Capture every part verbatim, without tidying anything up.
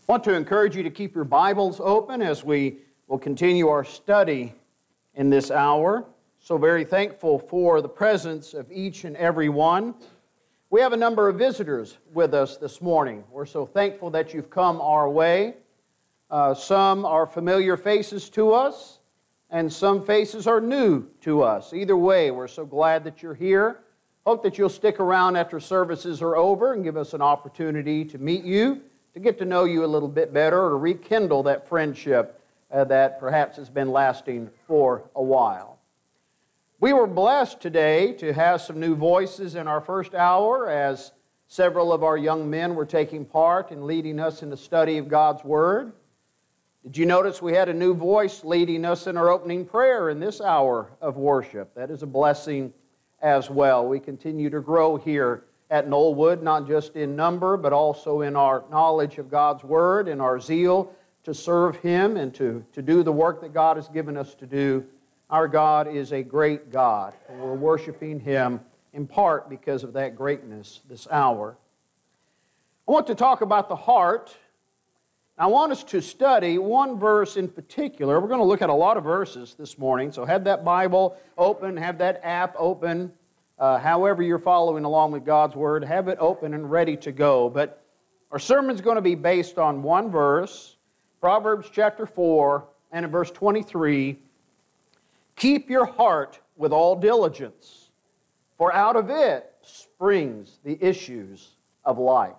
I want to encourage you to keep your Bibles open as we will continue our study in this hour. So very thankful for the presence of each and every one. We have a number of visitors with us this morning. We're so thankful that you've come our way. Uh, some are familiar faces to us, and some faces are new to us. Either way, we're so glad that you're here. Hope that you'll stick around after services are over and give us an opportunity to meet you, to get to know you a little bit better, or to rekindle that friendship uh, that perhaps has been lasting for a while. We were blessed today to have some new voices in our first hour as several of our young men were taking part in leading us in the study of God's Word. Did you notice we had a new voice leading us in our opening prayer in this hour of worship? That is a blessing as well. We continue to grow here at Knollwood, not just in number, but also in our knowledge of God's Word and our zeal to serve Him and to, to do the work that God has given us to do. Our God is a great God, and we're worshiping Him in part because of that greatness this hour. I want to talk about the heart. I want us to study one verse in particular. We're going to look at a lot of verses this morning, so have that Bible open, have that app open. Uh, however you're following along with God's Word, have it open and ready to go. But our sermon's going to be based on one verse, Proverbs chapter four, and in verse twenty-three, keep your heart with all diligence, for out of it springs the issues of life.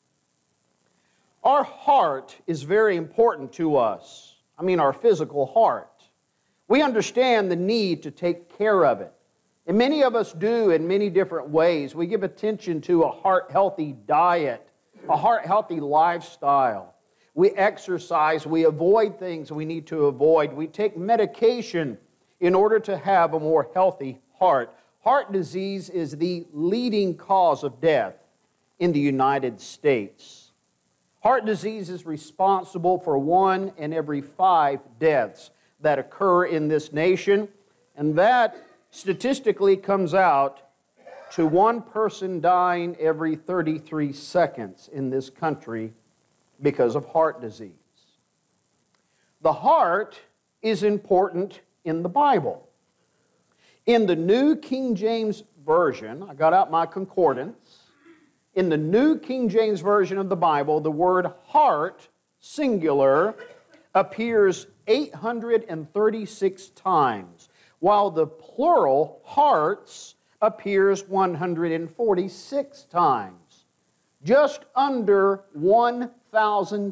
Our heart is very important to us. I mean, our physical heart. We understand the need to take care of it. And many of us do in many different ways. We give attention to a heart-healthy diet, a heart-healthy lifestyle. We exercise, we avoid things we need to avoid. We take medication in order to have a more healthy heart. Heart disease is the leading cause of death in the United States. Heart disease is responsible for one in every five deaths that occur in this nation, and that statistically comes out to one person dying every thirty-three seconds in this country because of heart disease. The heart is important in the Bible. In the New King James Version, I got out my concordance. In the New King James Version of the Bible, the word heart, singular, appears eight hundred thirty-six times, while the plural, hearts, appears one hundred forty-six times. Just under one thousand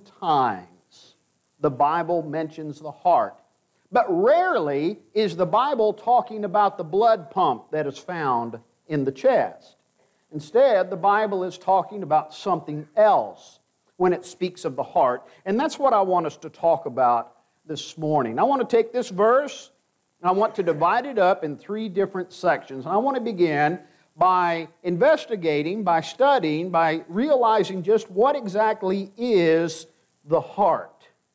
times the Bible mentions the heart. But rarely is the Bible talking about the blood pump that is found in the chest. Instead, the Bible is talking about something else when it speaks of the heart. And that's what I want us to talk about this morning. I want to take this verse and I want to divide it up in three different sections. And I want to begin by investigating, by studying, by realizing just what exactly is the heart.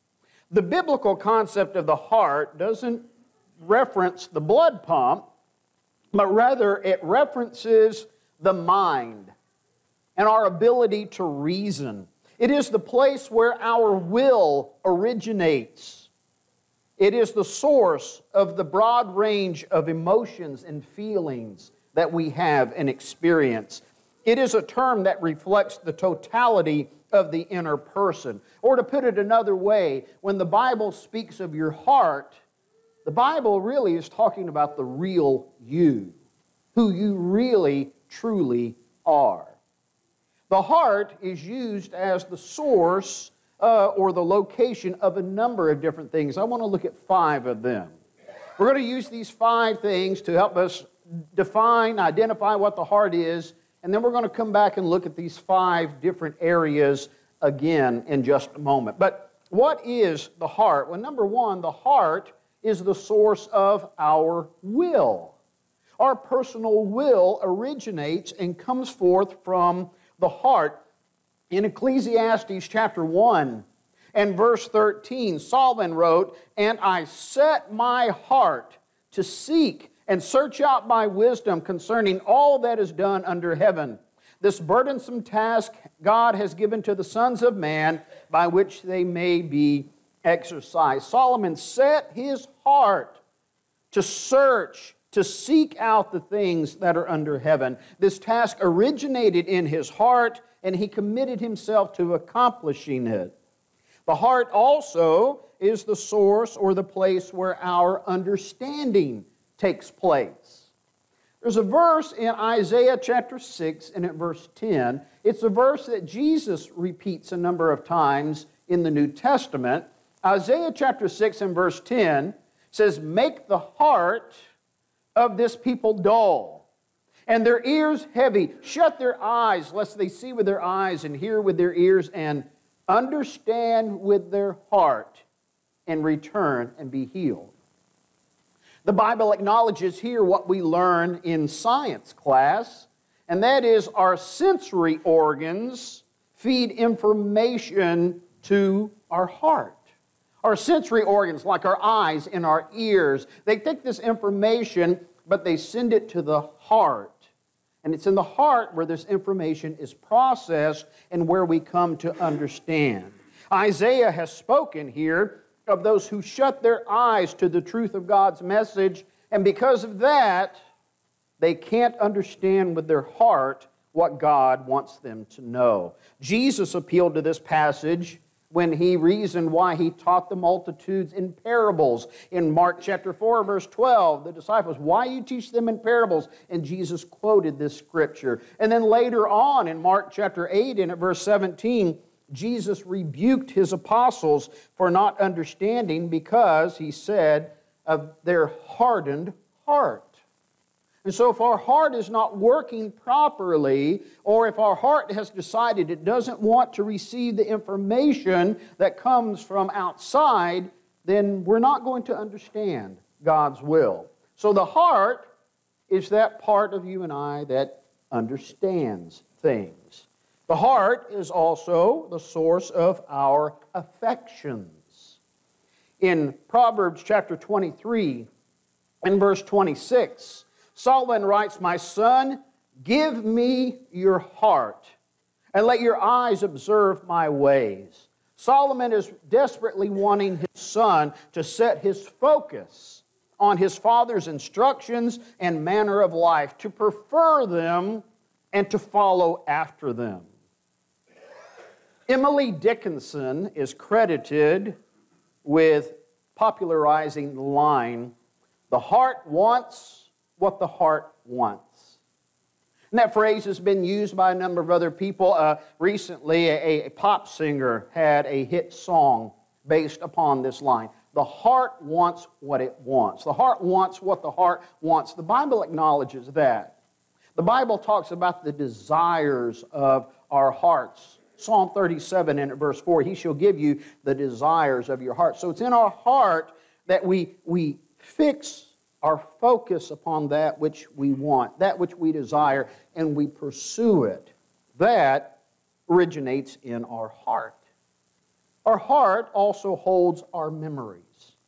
The biblical concept of the heart doesn't reference the blood pump, but rather it references the mind and our ability to reason. It is the place where our will originates. It is the source of the broad range of emotions and feelings that we have and experience. It is a term that reflects the totality of the inner person. Or to put it another way, when the Bible speaks of your heart, the Bible really is talking about the real you, who you really, truly are. The heart is used as the source uh, or the location of a number of different things. I want to look at five of them. We're going to use these five things to help us define, identify what the heart is, and then we're going to come back and look at these five different areas again in just a moment. But what is the heart? Well, number one, the heart is the source of our will. Our personal will originates and comes forth from the heart. In Ecclesiastes chapter one and verse thirteen, Solomon wrote, "And I set my heart to seek and search out my wisdom concerning all that is done under heaven. this burdensome task God has given to the sons of man by which they may be exercised. Solomon set his heart to search, to seek out the things that are under heaven. This task originated in his heart, and he committed himself to accomplishing it. The heart also is the source or the place where our understanding takes place. There's a verse in Isaiah chapter six and at verse ten. It's a verse that Jesus repeats a number of times in the New Testament. Isaiah chapter six and verse ten says, "Make the heart of this people dull, and their ears heavy. Shut their eyes, lest they see with their eyes and hear with their ears and understand with their heart and return and be healed." The Bible acknowledges here what we learn in science class, and that is our sensory organs feed information to our heart. Our sensory organs, like our eyes and our ears, they take this information, but they send it to the heart. And it's in the heart where this information is processed and where we come to understand. Isaiah has spoken here of those who shut their eyes to the truth of God's message, and because of that, they can't understand with their heart what God wants them to know. Jesus appealed to this passage when he reasoned why he taught the multitudes in parables. In Mark chapter four, verse twelve, the disciples, "Why you teach them in parables?" And Jesus quoted this scripture. And then later on in Mark chapter eight and at verse seventeen, Jesus rebuked his apostles for not understanding because, he said, of their hardened heart. And so if our heart is not working properly, or if our heart has decided it doesn't want to receive the information that comes from outside, then we're not going to understand God's will. So the heart is that part of you and I that understands things. The heart is also the source of our affections. In Proverbs chapter twenty-three and verse twenty-six, Solomon writes, "My son, give me your heart, and let your eyes observe my ways." Solomon is desperately wanting his son to set his focus on his father's instructions and manner of life, to prefer them and to follow after them. Emily Dickinson is credited with popularizing the line, "The heart wants what the heart wants." And that phrase has been used by a number of other people. Uh, recently, a, a pop singer had a hit song based upon this line. The heart wants what it wants. The heart wants what the heart wants. The Bible acknowledges that. The Bible talks about the desires of our hearts. Psalm thirty-seven and verse four, "He shall give you the desires of your heart." So it's in our heart that we, we fix our focus upon that which we want, that which we desire, and we pursue it. That originates in our heart. Our heart also holds our memories.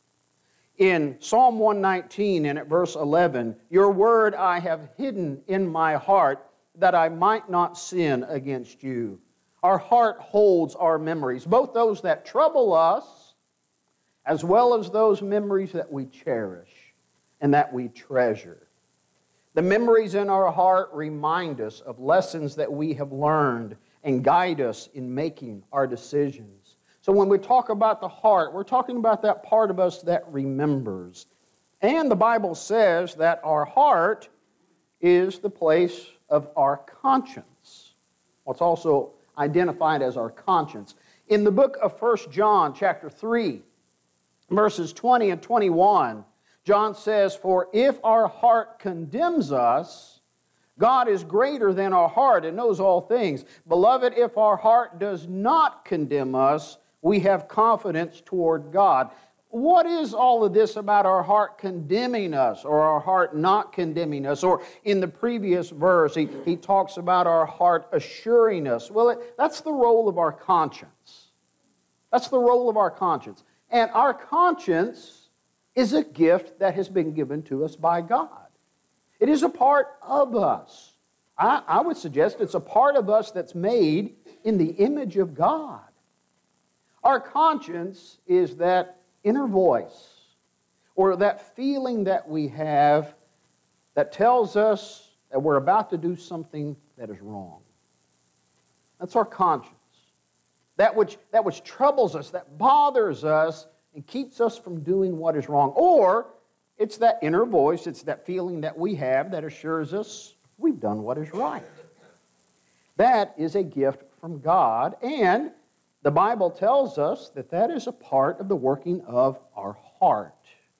In Psalm one nineteen and at verse eleven, "Your word I have hidden in my heart, that I might not sin against you." Our heart holds our memories, both those that trouble us, as well as those memories that we cherish and that we treasure. The memories in our heart remind us of lessons that we have learned and guide us in making our decisions. So when we talk about the heart, we're talking about that part of us that remembers. And the Bible says that our heart is the place of our conscience. Well, it's also identified as our conscience. In the book of First John chapter three, verses twenty and twenty-one, John says, "For if our heart condemns us, God is greater than our heart and knows all things. Beloved, if our heart does not condemn us, we have confidence toward God." What is all of this about our heart condemning us or our heart not condemning us? Or in the previous verse, he, he talks about our heart assuring us. Well, it, that's the role of our conscience. That's the role of our conscience. And our conscience is a gift that has been given to us by God. It is a part of us. I, I would suggest it's a part of us that's made in the image of God. Our conscience is that inner voice, or that feeling that we have that tells us that we're about to do something that is wrong. That's our conscience. That which, that which troubles us, that bothers us, and keeps us from doing what is wrong. Or it's that inner voice, it's that feeling that we have that assures us we've done what is right. That is a gift from God, and the Bible tells us that that is a part of the working of our heart.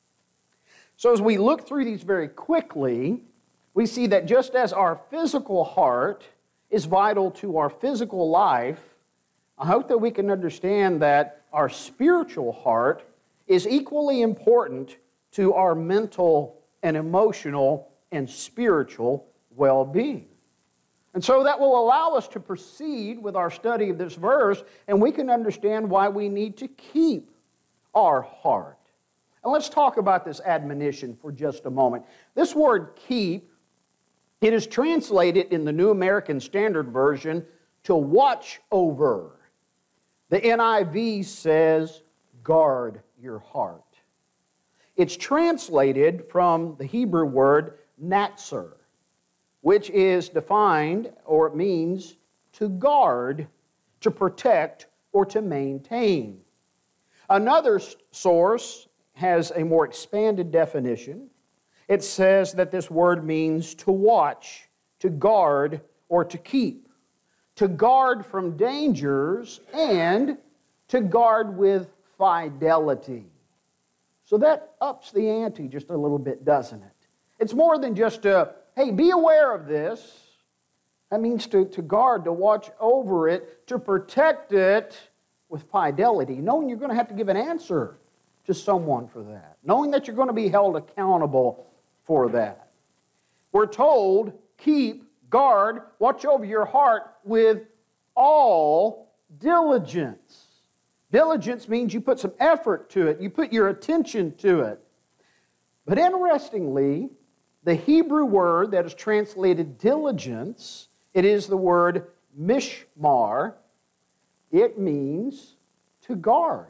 So as we look through these very quickly, we see that just as our physical heart is vital to our physical life, I hope that we can understand that our spiritual heart is equally important to our mental and emotional and spiritual well-being. And so that will allow us to proceed with our study of this verse, and we can understand why we need to keep our heart. And let's talk about this admonition for just a moment. This word keep, it is translated in the New American Standard Version to watch over. The N I V says, guard your heart. It's translated from the Hebrew word natzer, which is defined, or it means to guard, to protect, or to maintain. Another source has a more expanded definition. It says that this word means to watch, to guard, or to keep. To guard from dangers, and to guard with fidelity. So that ups the ante just a little bit, doesn't it? It's more than just a, hey, be aware of this. That means to, to guard, to watch over it, to protect it with fidelity, knowing you're going to have to give an answer to someone for that, knowing that you're going to be held accountable for that. We're told, keep, guard, watch over your heart with all diligence. Diligence means you put some effort to it, you put your attention to it. But interestingly, the Hebrew word that is translated diligence, it is the word mishmar. It means to guard.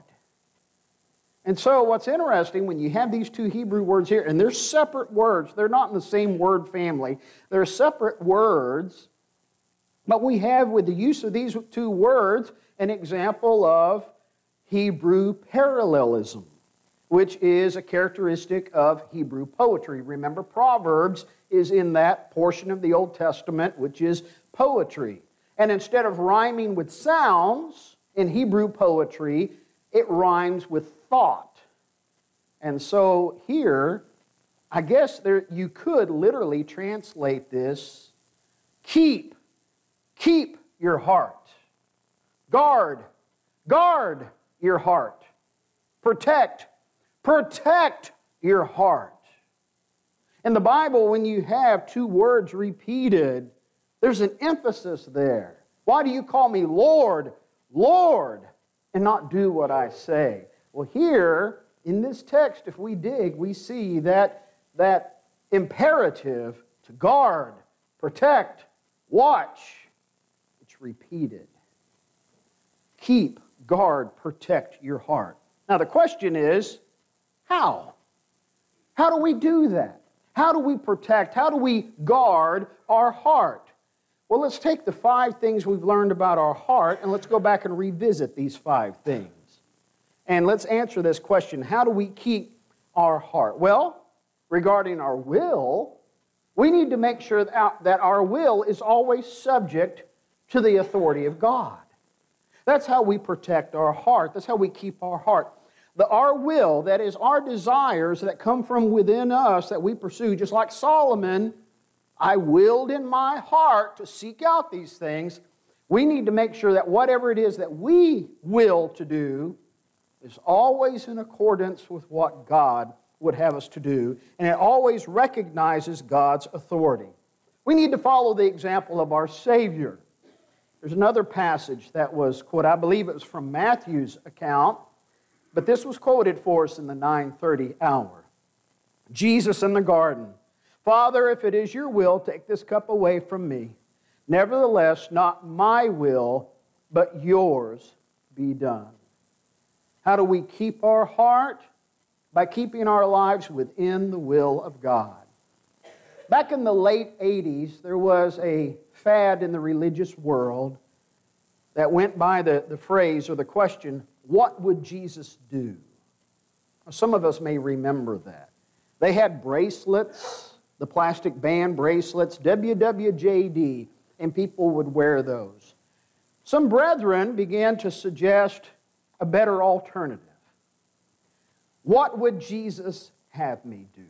And so what's interesting, when you have these two Hebrew words here, and they're separate words, they're not in the same word family, they're separate words, but we have, with the use of these two words, an example of Hebrew parallelism, which is a characteristic of Hebrew poetry. Remember, Proverbs is in that portion of the Old Testament, which is poetry. And instead of rhyming with sounds in Hebrew poetry, it rhymes with thought. And so here, I guess there you could literally translate this, keep, keep your heart. Guard, guard your heart. Protect, protect your heart. In the Bible, when you have two words repeated, there's an emphasis there. Why do you call me Lord, Lord, and not do what I say? Well, here, in this text, if we dig, we see that, that imperative to guard, protect, watch, it's repeated. Keep, guard, protect your heart. Now, the question is, how? How do we do that? How do we protect, how do we guard our heart? Well, let's take the five things we've learned about our heart and let's go back and revisit these five things. And let's answer this question, how do we keep our heart? Well, regarding our will, we need to make sure that our will is always subject to the authority of God. That's how we protect our heart. That's how we keep our heart. The, our will, that is our desires that come from within us that we pursue, just like Solomon, I willed in my heart to seek out these things. We need to make sure that whatever it is that we will to do is always in accordance with what God would have us to do, and it always recognizes God's authority. We need to follow the example of our Savior. There's another passage that was quoted, I believe it was from Matthew's account, but this was quoted for us in the nine thirty hour. Jesus in the garden, Father, if it is your will, take this cup away from me. Nevertheless, not my will, but yours be done. How do we keep our heart? By keeping our lives within the will of God. Back in the late eighties, there was a fad in the religious world that went by the, the phrase or the question, what would Jesus do? Some of us may remember that. They had bracelets, the plastic band bracelets, W W J D, and people would wear those. Some brethren began to suggest a better alternative. What would Jesus have me do?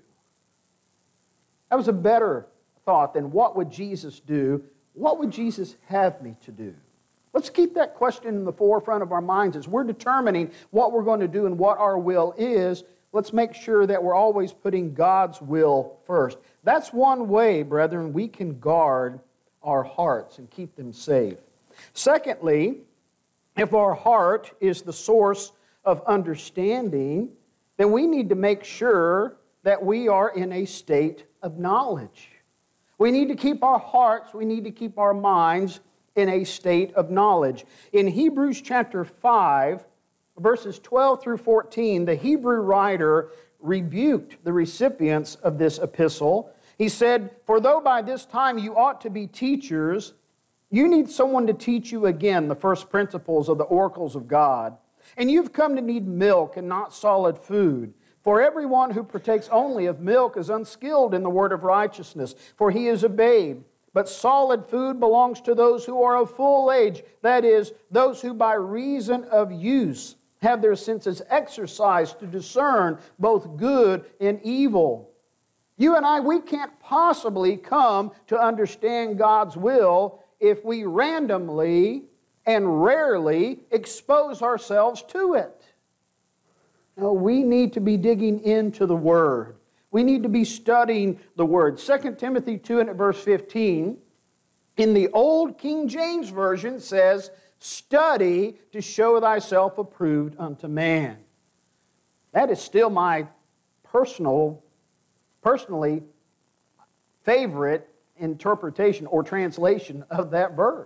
That was a better thought than what would Jesus do? What would Jesus have me to do? Let's keep that question in the forefront of our minds as we're determining what we're going to do and what our will is. Let's make sure that we're always putting God's will first. That's one way, brethren, we can guard our hearts and keep them safe. Secondly, if our heart is the source of understanding, then we need to make sure that we are in a state of knowledge. We need to keep our hearts, we need to keep our minds in a state of knowledge. In Hebrews chapter five, verses twelve through fourteen, the Hebrew writer rebuked the recipients of this epistle. He said, "For though by this time you ought to be teachers, you need someone to teach you again the first principles of the oracles of God. And you've come to need milk and not solid food. For everyone who partakes only of milk is unskilled in the word of righteousness, for he is a babe. But solid food belongs to those who are of full age, that is, those who by reason of use have their senses exercised to discern both good and evil." You and I, we can't possibly come to understand God's will if we randomly and rarely expose ourselves to it. No, we need to be digging into the Word. We need to be studying the Word. Second Timothy two and verse fifteen, in the old King James Version says, "Study to show thyself approved unto man." That is still my personal, personally favorite interpretation or translation of that verse.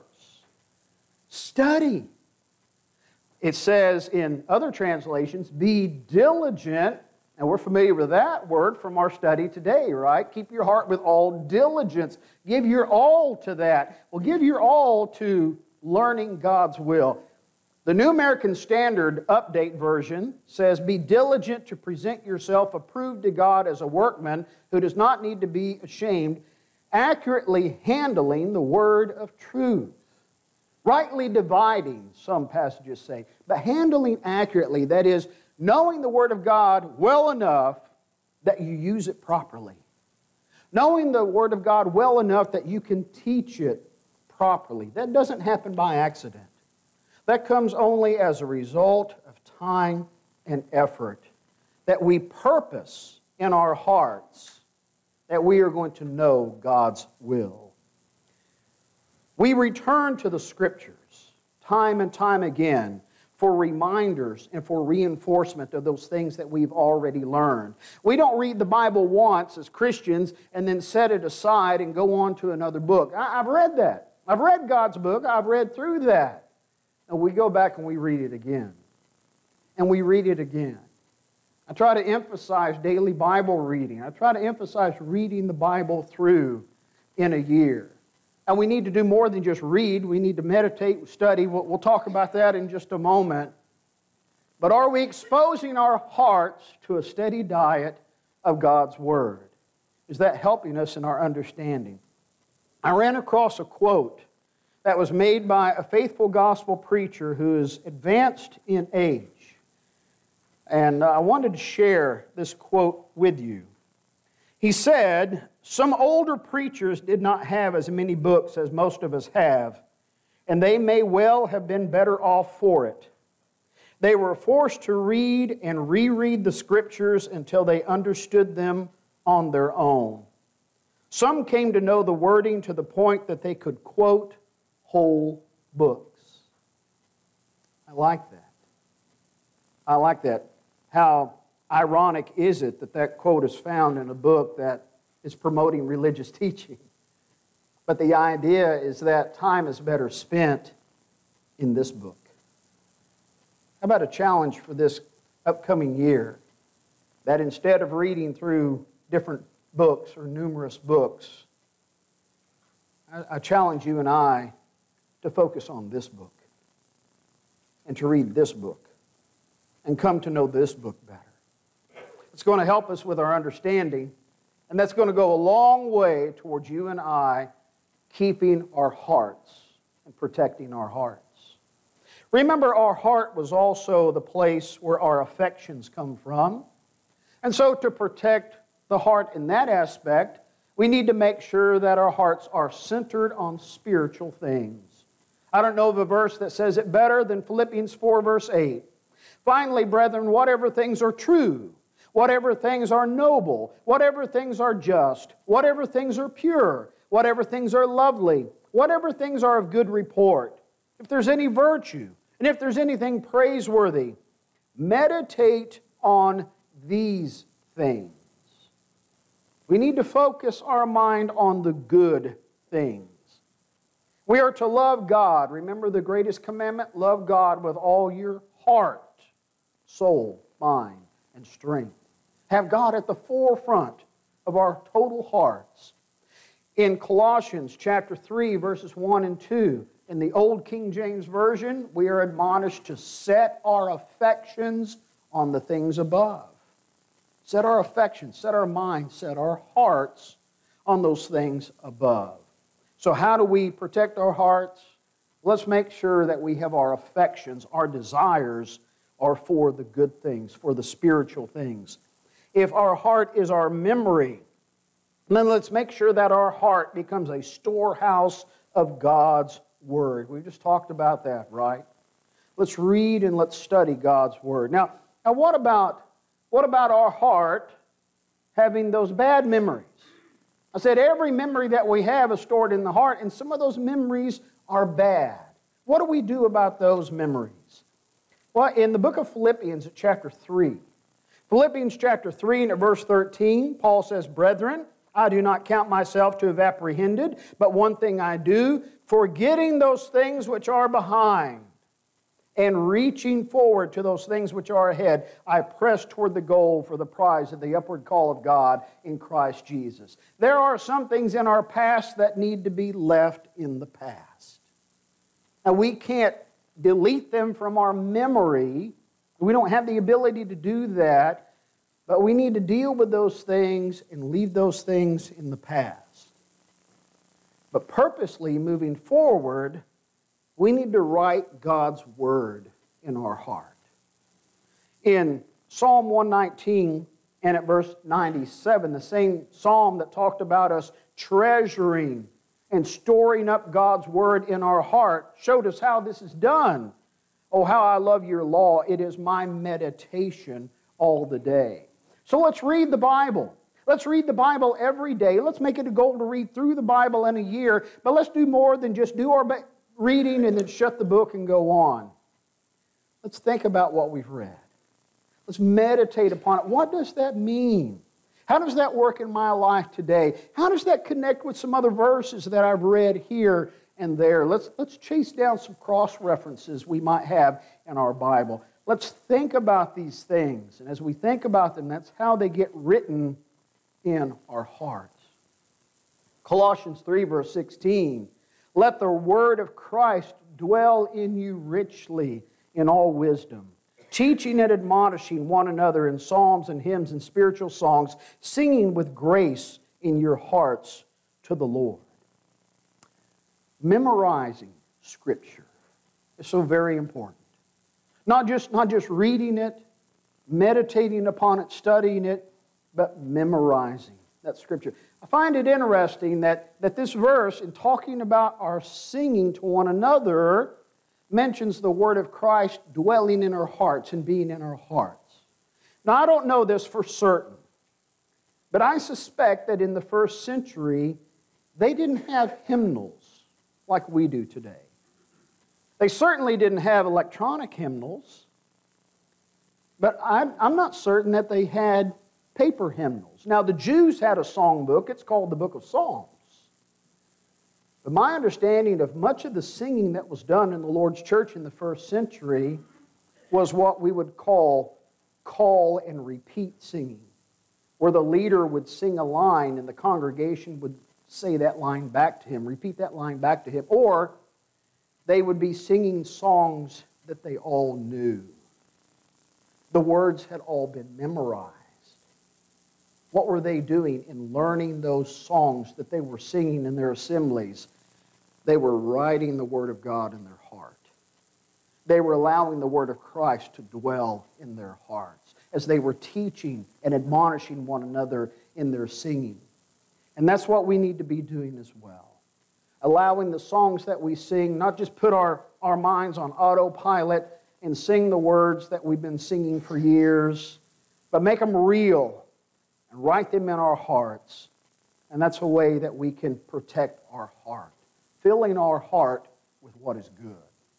Study. It says in other translations, be diligent. And we're familiar with that word from our study today, right? Keep your heart with all diligence. Give your all to that. Well, give your all to learning God's will. The New American Standard Update version says, be diligent to present yourself approved to God as a workman who does not need to be ashamed, accurately handling the word of truth. Rightly dividing, some passages say, but handling accurately, that is, knowing the Word of God well enough that you use it properly. Knowing the Word of God well enough that you can teach it properly. That doesn't happen by accident. That comes only as a result of time and effort. That we purpose in our hearts that we are going to know God's will. We return to the Scriptures time and time again for reminders and for reinforcement of those things that we've already learned. We don't read the Bible once as Christians and then set it aside and go on to another book. I, I've read that. I've read God's book. I've read through that. And we go back and we read it again. And we read it again. I try to emphasize daily Bible reading. I try to emphasize reading the Bible through in a year. And we need to do more than just read. We need to meditate, study. We'll, we'll talk about that in just a moment. But are we exposing our hearts to a steady diet of God's Word? Is that helping us in our understanding? I ran across a quote that was made by a faithful gospel preacher who is advanced in age. And I wanted to share this quote with you. He said, "Some older preachers did not have as many books as most of us have, and they may well have been better off for it. They were forced to read and reread the Scriptures until they understood them on their own. Some came to know the wording to the point that they could quote whole books." I like that. I like that. How ironic is it that that quote is found in a book that is promoting religious teaching? But the idea is that time is better spent in this book. How about a challenge for this upcoming year? That instead of reading through different books or numerous books, I, I challenge you and I to focus on this book and to read this book and come to know this book better. It's going to help us with our understanding, and that's going to go a long way towards you and I keeping our hearts and protecting our hearts. Remember, our heart was also the place where our affections come from. And so to protect the heart in that aspect, we need to make sure that our hearts are centered on spiritual things. I don't know of a verse that says it better than Philippians four, verse eight. Finally, brethren, whatever things are true, whatever things are noble, whatever things are just, whatever things are pure, whatever things are lovely, whatever things are of good report, if there's any virtue, and if there's anything praiseworthy, meditate on these things. We need to focus our mind on the good things. We are to love God. Remember the greatest commandment? Love God with all your heart, soul, mind, and strength. Have God at the forefront of our total hearts. In Colossians chapter three, verses one and two, in the Old King James Version, we are admonished to set our affections on the things above. Set our affections, set our minds, set our hearts on those things above. So how do we protect our hearts? Let's make sure that we have our affections, our desires are for the good things, for the spiritual things. If our heart is our memory, then let's make sure that our heart becomes a storehouse of God's Word. We just talked about that, right? Let's read and let's study God's Word. Now, now what about what about our heart having those bad memories? I said every memory that we have is stored in the heart, and some of those memories are bad. What do we do about those memories? Well, in the book of Philippians at chapter three, Philippians chapter three and at verse thirteen, Paul says, "Brethren, I do not count myself to have apprehended, but one thing I do, forgetting those things which are behind, and reaching forward to those things which are ahead, I press toward the goal for the prize of the upward call of God in Christ Jesus." There are some things in our past that need to be left in the past. Now, we can't delete them from our memory. We don't have the ability to do that, but we need to deal with those things and leave those things in the past. But purposely moving forward, we need to write God's Word in our heart. In Psalm one nineteen and at verse ninety-seven, the same psalm that talked about us treasuring and storing up God's Word in our heart showed us how this is done. Oh, how I love your law. It is my meditation all the day. So let's read the Bible. Let's read the Bible every day. Let's make it a goal to read through the Bible in a year, but let's do more than just do our reading and then shut the book and go on. Let's think about what we've read. Let's meditate upon it. What does that mean? How does that work in my life today? How does that connect with some other verses that I've read here and there? Let's, let's chase down some cross-references we might have in our Bible. Let's think about these things. And as we think about them, that's how they get written in our hearts. Colossians three, verse sixteen, "Let the word of Christ dwell in you richly in all wisdom, teaching and admonishing one another in psalms and hymns and spiritual songs, singing with grace in your hearts to the Lord." Memorizing Scripture is so very important. Not just, not just reading it, meditating upon it, studying it, but memorizing that Scripture. I find it interesting that, that this verse, in talking about our singing to one another, mentions the word of Christ dwelling in our hearts and being in our hearts. Now, I don't know this for certain, but I suspect that in the first century, they didn't have hymnals like we do today. They certainly didn't have electronic hymnals, but I'm, I'm not certain that they had paper hymnals. Now, the Jews had a songbook. It's called the Book of Psalms. But my understanding of much of the singing that was done in the Lord's church in the first century was what we would call call and repeat singing, where the leader would sing a line and the congregation would say that line back to him, repeat that line back to him, or they would be singing songs that they all knew. The words had all been memorized. What were they doing in learning those songs that they were singing in their assemblies? They were writing the Word of God in their heart. They were allowing the Word of Christ to dwell in their hearts as they were teaching and admonishing one another in their singing. And that's what we need to be doing as well. Allowing the songs that we sing, not just put our, our minds on autopilot and sing the words that we've been singing for years, but make them real and write them in our hearts. And that's a way that we can protect our heart, filling our heart with what is good.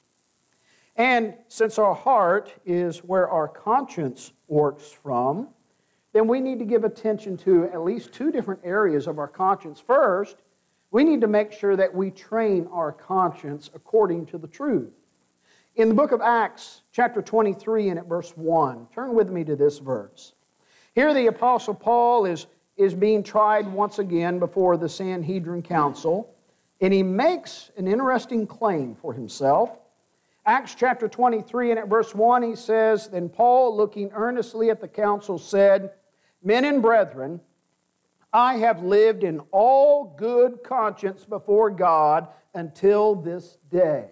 And since our heart is where our conscience works from, then we need to give attention to at least two different areas of our conscience. First, we need to make sure that we train our conscience according to the truth. In the book of Acts, chapter twenty-three and at verse one, turn with me to this verse. Here the Apostle Paul is, is being tried once again before the Sanhedrin Council, and he makes an interesting claim for himself. Acts chapter twenty-three and at verse one, he says, "Then Paul, looking earnestly at the council, said, 'Men and brethren, I have lived in all good conscience before God until this day.'"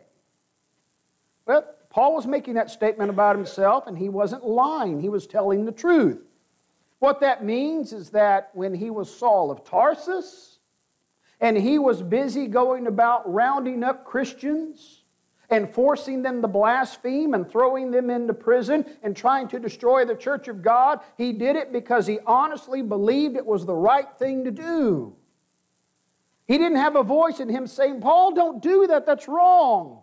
Well, Paul was making that statement about himself, and he wasn't lying. He was telling the truth. What that means is that when he was Saul of Tarsus, and he was busy going about rounding up Christians and forcing them to blaspheme and throwing them into prison and trying to destroy the church of God, he did it because he honestly believed it was the right thing to do. He didn't have a voice in him saying, "Paul, don't do that, that's wrong."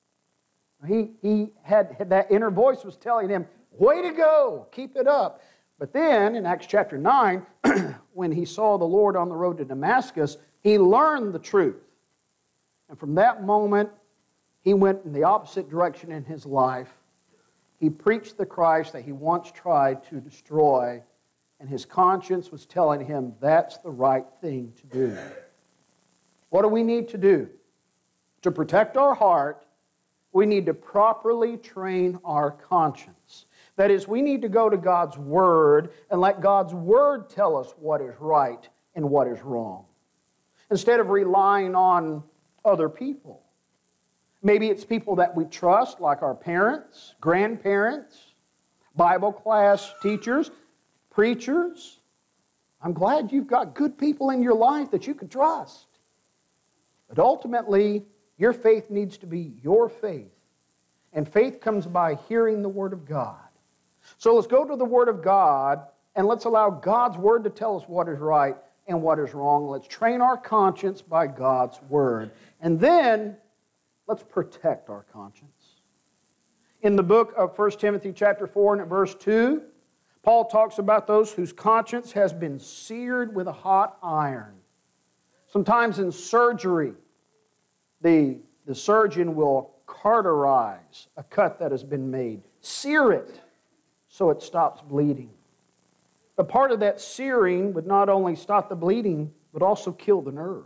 He, he had, had that inner voice was telling him, "Way to go, keep it up." But then in Acts chapter nine, when he saw the Lord on the road to Damascus, he learned the truth. And from that moment, he went in the opposite direction in his life. He preached the Christ that he once tried to destroy, and his conscience was telling him that's the right thing to do. What do we need to do? To protect our heart, we need to properly train our conscience. That is, we need to go to God's Word and let God's Word tell us what is right and what is wrong, instead of relying on other people. Maybe it's people that we trust, like our parents, grandparents, Bible class teachers, preachers. I'm glad you've got good people in your life that you can trust. But ultimately, your faith needs to be your faith. And faith comes by hearing the Word of God. So let's go to the Word of God and let's allow God's Word to tell us what is right and what is wrong. Let's train our conscience by God's Word. And then let's protect our conscience. In the book of First Timothy chapter four and at verse two, Paul talks about those whose conscience has been seared with a hot iron. Sometimes in surgery, the, the surgeon will cauterize a cut that has been made, sear it so it stops bleeding. But part of that searing would not only stop the bleeding, but also kill the nerves,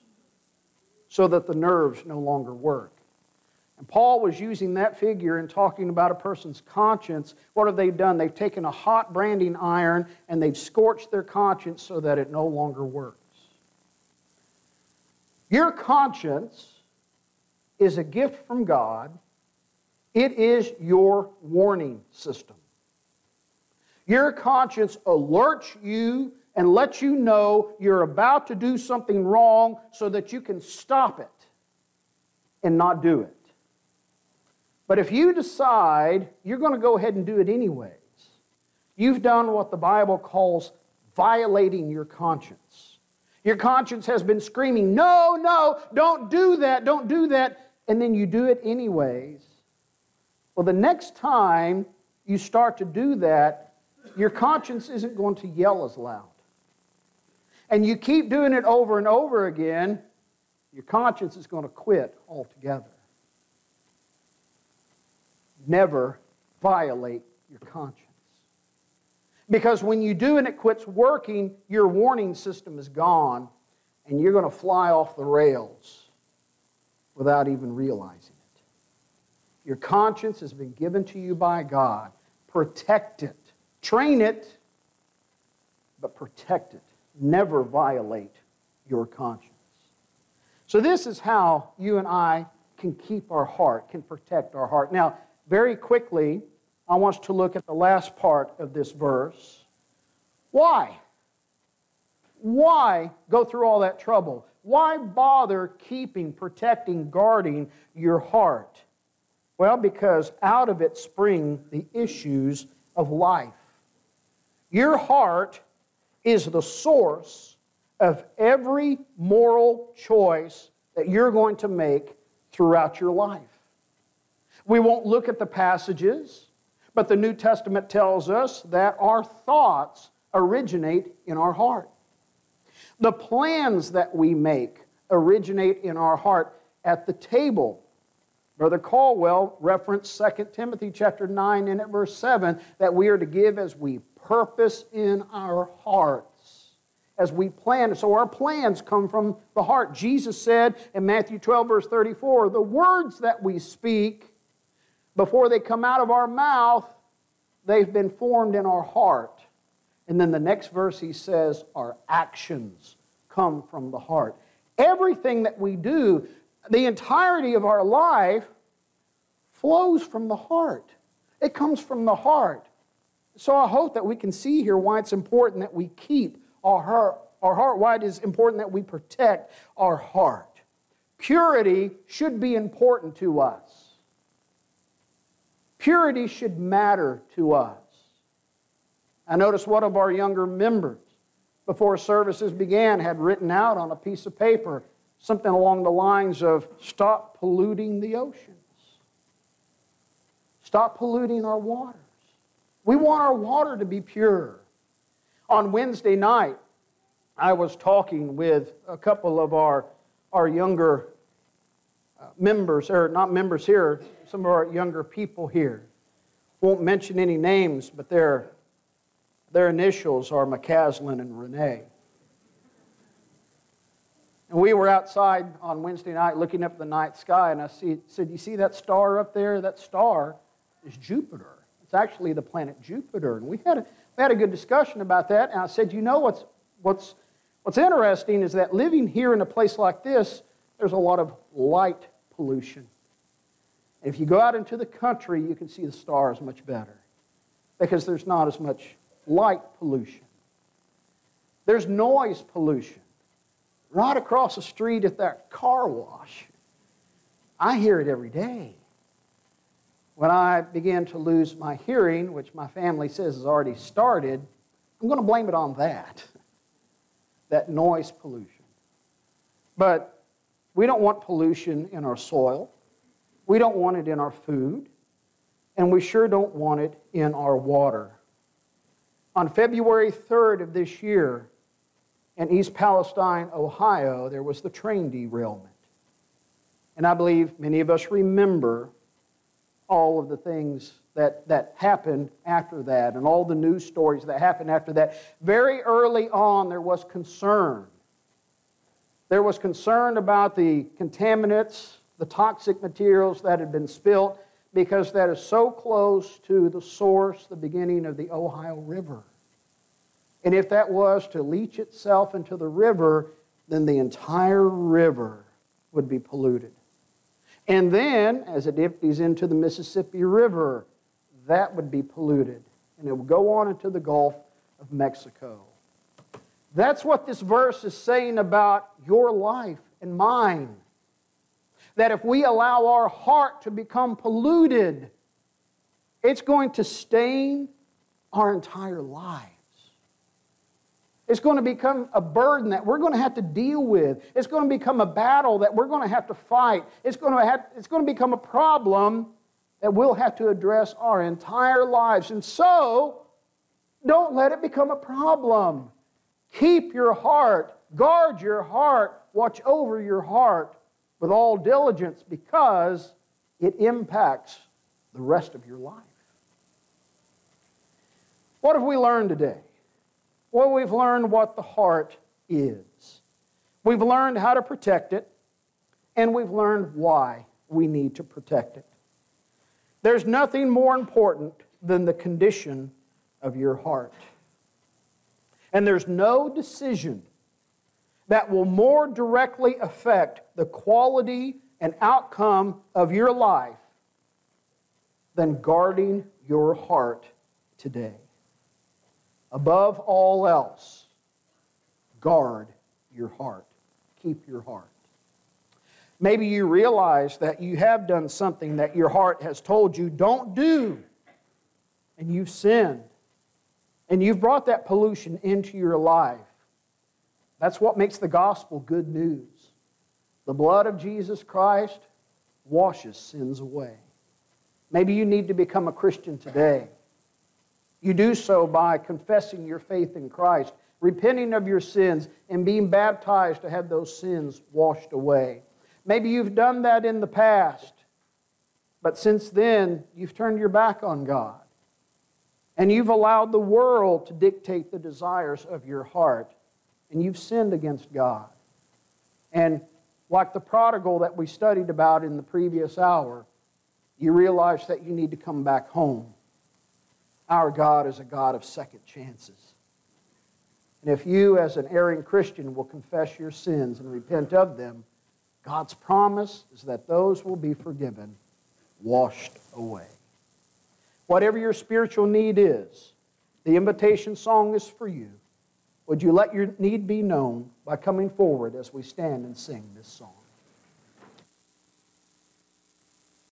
so that the nerves no longer work. And Paul was using that figure in talking about a person's conscience. What have they done? They've taken a hot branding iron and they've scorched their conscience so that it no longer works. Your conscience is a gift from God. It is your warning system. Your conscience alerts you and lets you know you're about to do something wrong so that you can stop it and not do it. But if you decide you're going to go ahead and do it anyways, you've done what the Bible calls violating your conscience. Your conscience has been screaming, "No, no, don't do that, don't do that," and then you do it anyways. Well, the next time you start to do that, your conscience isn't going to yell as loud. And you keep doing it over and over again, your conscience is going to quit altogether. Never violate your conscience. Because when you do and it quits working, your warning system is gone, and you're going to fly off the rails without even realizing it. Your conscience has been given to you by God. Protect it. Train it, but protect it. Never violate your conscience. So this is how you and I can keep our heart, can protect our heart. Now, very quickly, I want us to look at the last part of this verse. Why? Why go through all that trouble? Why bother keeping, protecting, guarding your heart? Well, because out of it spring the issues of life. Your heart is the source of every moral choice that you're going to make throughout your life. We won't look at the passages, but the New Testament tells us that our thoughts originate in our heart. The plans that we make originate in our heart. At the table, Brother Caldwell referenced Second Timothy chapter nine and at verse seven that we are to give as we purpose in our hearts, as we plan. So our plans come from the heart. Jesus said in Matthew twelve verse thirty-four, the words that we speak, before they come out of our mouth, they've been formed in our heart. And then the next verse he says, our actions come from the heart. Everything that we do, the entirety of our life, flows from the heart. It comes from the heart. So I hope that we can see here why it's important that we keep our heart, our heart, why it is important that we protect our heart. Purity should be important to us. Purity should matter to us. I noticed one of our younger members, before services began, had written out on a piece of paper something along the lines of, stop polluting the oceans. Stop polluting our waters. We want our water to be pure. On Wednesday night, I was talking with a couple of our, our younger uh, members, or not members here, some of our younger people here. Won't mention any names, but their, their initials are McCaslin and Renee. And we were outside on Wednesday night looking up at the night sky, and I see, said, you see that star up there? That star is Jupiter. It's actually the planet Jupiter. And we had a, we had a good discussion about that, and I said, you know what's, what's, what's interesting is that living here in a place like this, there's a lot of light pollution. If you go out into the country, you can see the stars much better because there's not as much light pollution. There's noise pollution. Right across the street at that car wash, I hear it every day. When I began to lose my hearing, which my family says has already started, I'm going to blame it on that, that noise pollution. But we don't want pollution in our soil. We don't want it in our food, and we sure don't want it in our water. On February third of this year, in East Palestine, Ohio, there was the train derailment. And I believe many of us remember all of the things that, that happened after that and all the news stories that happened after that. Very early on, there was concern. There was concern about the contaminants, the toxic materials that had been spilt, because that is so close to the source, the beginning of the Ohio River. And if that was to leach itself into the river, then the entire river would be polluted. And then, as it empties into the Mississippi River, that would be polluted. And it would go on into the Gulf of Mexico. That's what this verse is saying about your life and mine. That if we allow our heart to become polluted, it's going to stain our entire lives. It's going to become a burden that we're going to have to deal with. It's going to become a battle that we're going to have to fight. It's going to have, it's going to become a problem that we'll have to address our entire lives. And so, don't let it become a problem. Keep your heart, guard your heart, watch over your heart with all diligence because it impacts the rest of your life. What have we learned today? Well, we've learned what the heart is. We've learned how to protect it, and we've learned why we need to protect it. There's nothing more important than the condition of your heart. And there's no decision that will more directly affect the quality and outcome of your life than guarding your heart today. Above all else, guard your heart. Keep your heart. Maybe you realize that you have done something that your heart has told you don't do, and you've sinned, and you've brought that pollution into your life. That's what makes the gospel good news. The blood of Jesus Christ washes sins away. Maybe you need to become a Christian today. You do so by confessing your faith in Christ, repenting of your sins, and being baptized to have those sins washed away. Maybe you've done that in the past, but since then, you've turned your back on God. And you've allowed the world to dictate the desires of your heart. And you've sinned against God. And like the prodigal that we studied about in the previous hour, you realize that you need to come back home. Our God is a God of second chances. And if you, as an erring Christian, will confess your sins and repent of them, God's promise is that those will be forgiven, washed away. Whatever your spiritual need is, the invitation song is for you. Would you let your need be known by coming forward as we stand and sing this song?